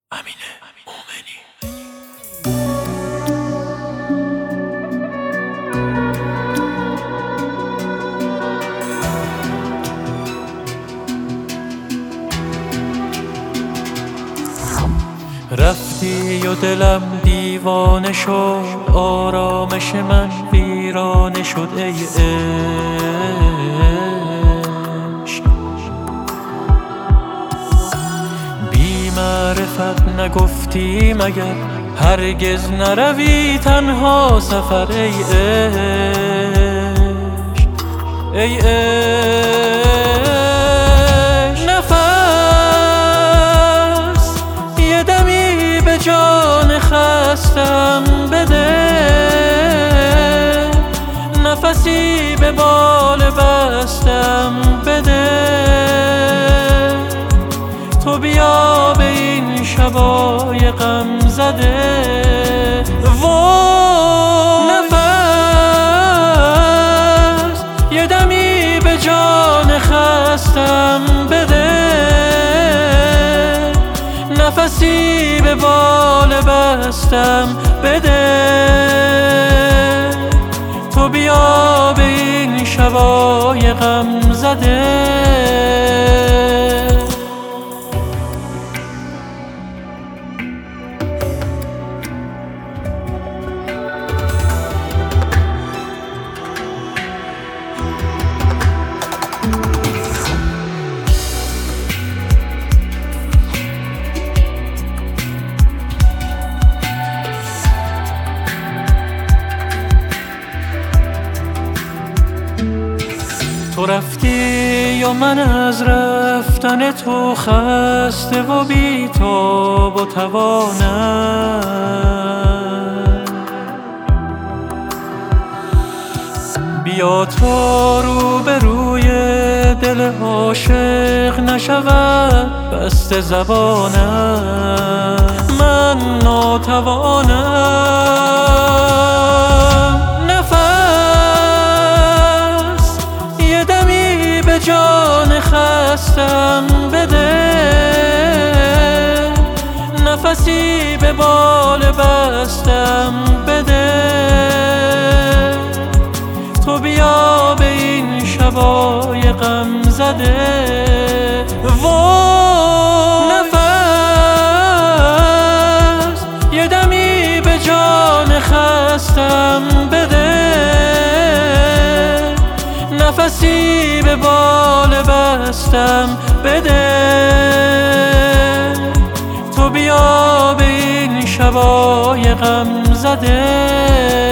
امین مومنی. رفتی و دلم دیوانه شد، آرامش من ویرانه شد ای عشق. بی معرفت نگفتی مگر هرگز نروی تنها سفر ای عشق، ای عشق. نفس یه دمی به جان خستم بده، نفسی به بال بستم بده. تو بیا به این شبای غم زده و نفس یه دمی به جان خستم بده، نفسی به بال بستم بده. تو بیا به این شبای غم زده. تو رفتی و من از رفتن تو خسته و بی تاب و توانم. بیا تا روبروی دل عاشق نشود بسته زبانم. من ناتوانم. جان خستم بده، نفسی به بال بستم بده. تو بیا به این شبای غم زده و نفس یه دمی به جان خستم بده، نفسی به بال بستم بده. تو بیا به این شبای غم زده.